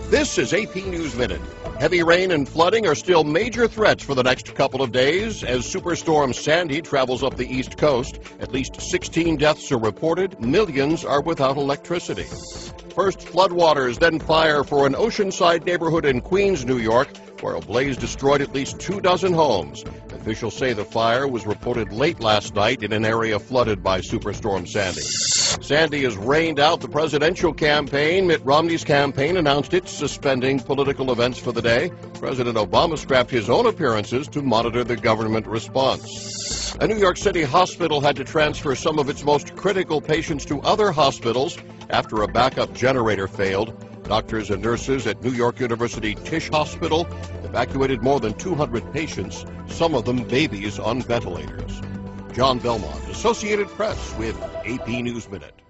This is AP News Minute. Heavy rain and flooding are still major threats for the next couple of days as Superstorm Sandy travels up the East Coast. At least 16 deaths are reported. Millions are without electricity. First floodwaters, then fire for an oceanside neighborhood in Queens, New York, where a blaze destroyed at least 24 homes. Officials say the fire was reported late last night in an area flooded by Superstorm Sandy. Sandy has rained out the presidential campaign. Mitt Romney's campaign announced it's suspending political events for the day. President Obama scrapped his own appearances to monitor the government response. A New York City hospital had to transfer some of its most critical patients to other hospitals after a backup generator failed. Doctors and nurses at New York University Tisch Hospital evacuated more than 200 patients, some of them babies on ventilators. John Belmont, Associated Press with AP News Minute.